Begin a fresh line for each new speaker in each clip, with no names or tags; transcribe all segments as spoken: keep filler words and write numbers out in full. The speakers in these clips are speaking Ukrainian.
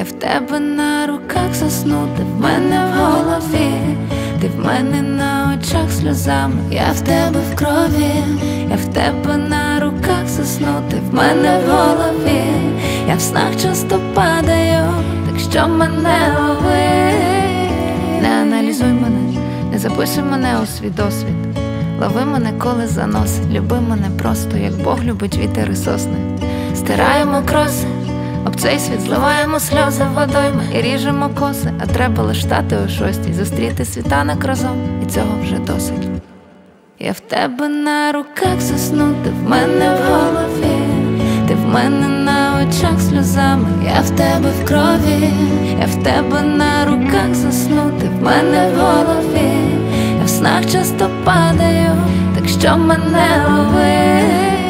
Я в тебе на руках засну, ти в мене в голові, ти в мене на очах сльозами, я в тебе в крові, я в тебе на руках засну, ти в мене в голові, я в снах часто падаю, так що мене лови. Не аналізуй мене, не записуй мене у свій досвід, лови мене, коли заносить, люби мене просто, як Бог любить вітер і сосни. Стираємо кроси об цей світ, зливаємо сльози водойми і ріжемо коси, а треба лиш стати о шостій, зустріти світанок разом, і цього вже досить. Я в тебе на руках засну, ти в мене в голові, ти в мене на очах сльозами, я в тебе в крові, я в тебе на руках засну, ти в мене в голові, я в снах часто падаю, так що мене лови.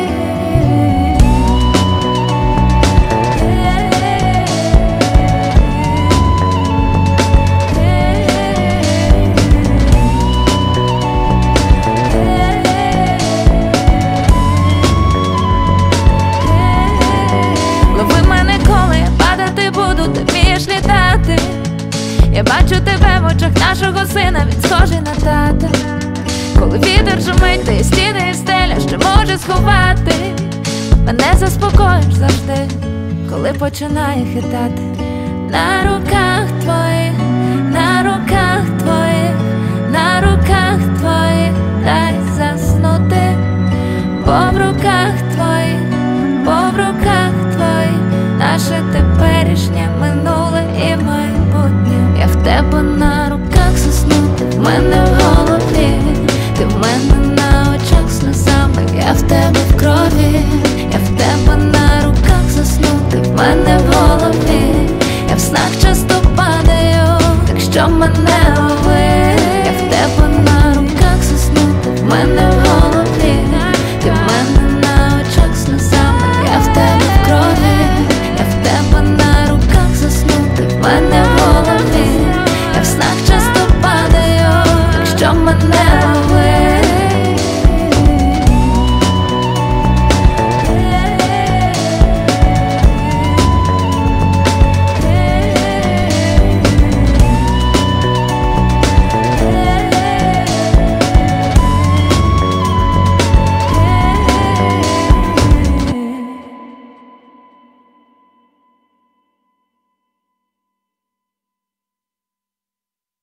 Я бачу тебе в очах нашого сина, він схожий на тата. Коли вітер шумить, ти стіни і стеля, що може сховати. Мене заспокоїш завжди, коли починає хитати. На руках твоїх, на руках твоїх, на руках твоїх дай заснути. Бо в руках твоїх, бо в руках твоїх наше теперішнє, минуле і майбутнє. Я в тебе на руках засну, ти в мене в голові, ти в мене на очах сльозами, я в тебе в крові, я в тебе на руках засну, ти в мене в голові, я в снах часто падаю, так що мене